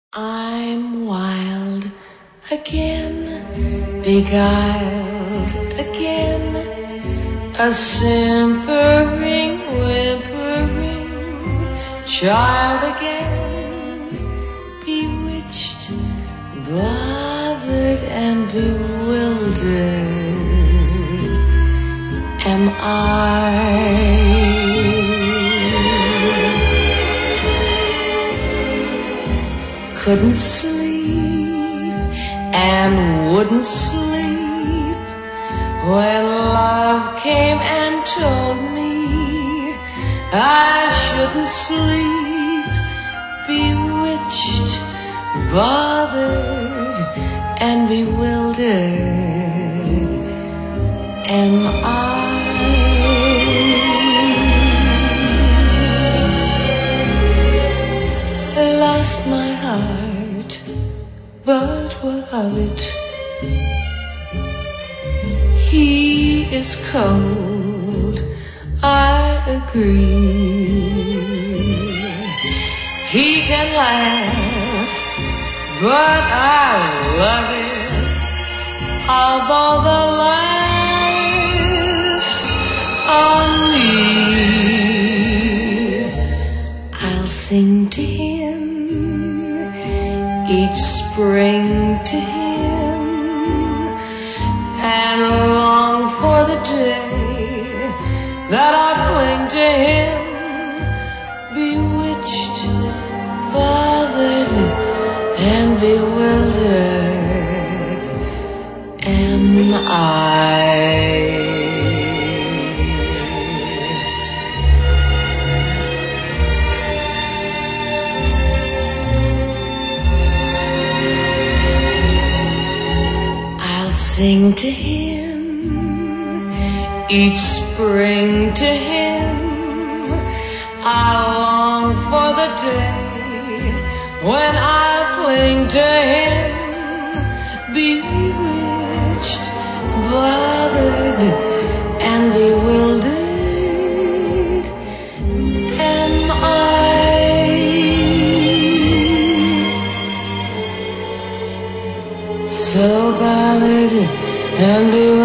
I'm wild again, beguiled again, a simpering, whimpering child again, bewitched, bothered and bewildered am I. Couldn't sleep and wouldn't sleep when love came and told me I shouldn't sleep. Bewitched, bothered and bewildered am I. Lost my heart, but what of it? He is cold, I agree. He can laugh, but I love it, although the laugh's on me. I'll sing to him each spring to him, and long for the day that I cling to him. Bewitched, bothered and bewildered am I. Sing to him each spring to him. I long for the day when I cling to him. Bewitched, bothered and bewildered am I. So bothered and bewildered